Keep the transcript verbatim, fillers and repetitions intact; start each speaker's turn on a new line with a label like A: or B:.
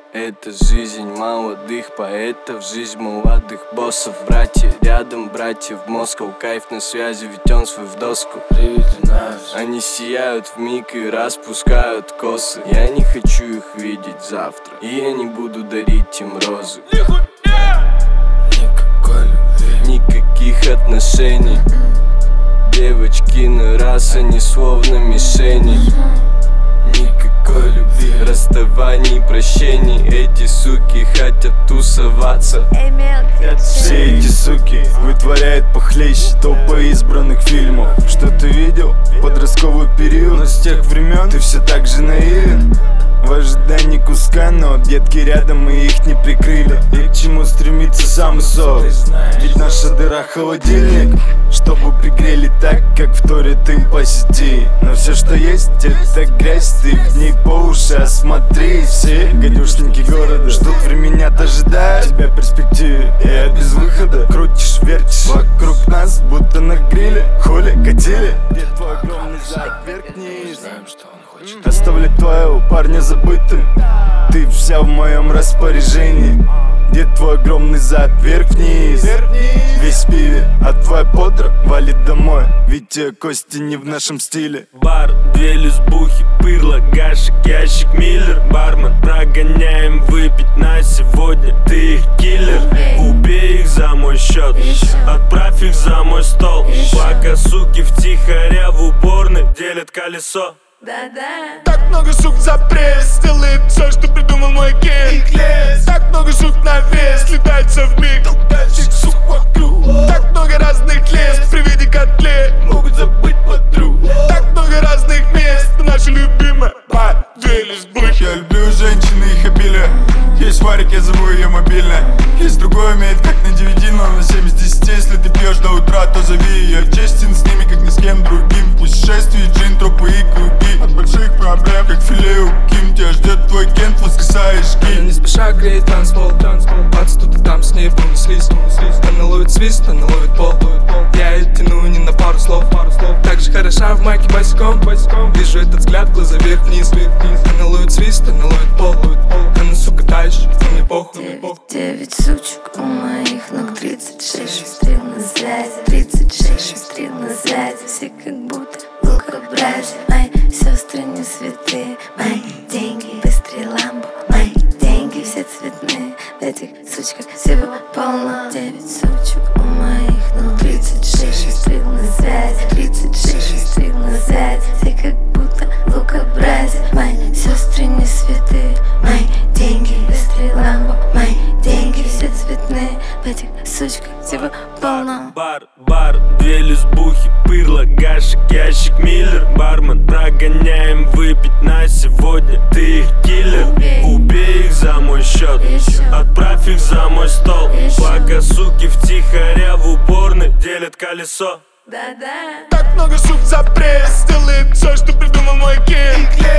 A: Это жизнь молодых поэтов, жизнь молодых боссов. Братья рядом, братья в Москву. Кайф на связи, ведь он свой в доску. Они сияют вмиг и распускают косы. Я не хочу их видеть завтра, и я не буду дарить им розы. Никакой любви, никаких отношений. Девочки на раз, они словно мишени. Никакой любви, расставаний, прощений. Эти суки хотят тусоваться.
B: Все эти суки вытворяют похлеще топа избранных фильмов. Что ты видел? Подростковый период. Но с тех времен ты все так же наивен. В ожидании куска, но объедки рядом и их не прикрыли. И к чему стремится сам сок? Ведь наша дыра холодильник, чтобы пригрели так, как вторят им по сети. Но все, что есть, это грязь, ты в ней по уши осмотри. Все гадюшники города ждут времени, ожидая тебя перспективе. И без выхода крутишь, вертишь вокруг нас, будто на гриле. Хули, катили, где твой огромный зад, вверх-вниз.
A: Знаем, что он хочет.
B: Оставлять твоего парня забытым. Ты вся в моем распоряжении. Где твой огромный зад, вверх-вниз. Весь в пиве, а твоя подра валит домой. Ведь те кости не в нашем стиле.
C: Бар, две лесбухи, пырло, гашек, ящик, миллер. Бармен, прогоняем выпить на сегодня. Ты их киллер, убей их за мой счет. Отправь их за мой стол. Пока суки втихаря в уборной делят колесо.
D: Да-да.
E: Так много сук за пресс, делает все, что придумал мой ген. Так много сук на вес, летается в миг. Дальше сук вокруг. Так много разных лес, при виде котлет могут забыть подруг. Так много разных мест, наша любимая бар, две лесбухи.
B: Я люблю женщин и их обилие. Есть варик, я зову ее мобильная. Есть другой умеет как на девяти, но на семь из десяти. Если ты пьешь до утра, то зови. Я честен с ними, как ни с кем другим. В путешествии джин, тропы и круги. От больших проблем, как филе у Ким. Тебя ждет твой кент, воскресаешь гид.
A: Она не спеша греет танцпол. Бац, тут и там с ней понеслись. Она ловит свист, она ловит пол. Я ее тяну не на пару слов. Так же хороша в майке босиком. Вижу этот взгляд, глаза вверх-вниз. Она ловит свист, она ловит пол. Она, сука, тащит, мне похуй.
D: Девять, девять сучек у моих ног, тридцать шесть шестрил на связи. Тридцать шесть шестрил на связи. Все как будто лукобразие. Мои сестры не святые. Мои деньги быстрее ламбо. Мои деньги все цветные. В этих сучках всего полно. Девять сучек у моих ног, тридцать шесть шестрил на связи. Тридцать шесть шестрил на связи. Все как будто лукобразие. Мои сестры не святые. Мои деньги быстрее ламбо. Мои деньги все цветные. В этих сучках всего полно.
C: Бар, бар, две лесбухи, пырло, гашек, ящик, миллер. Бармен, прогоняем выпить на сегодня. Ты их киллер, убей их за мой счет. Отправь их за мой стол. Пока суки втихаря в уборной делят колесо.
D: Да-да.
E: Так много сук за пресс, делает все, что придумал мой ген.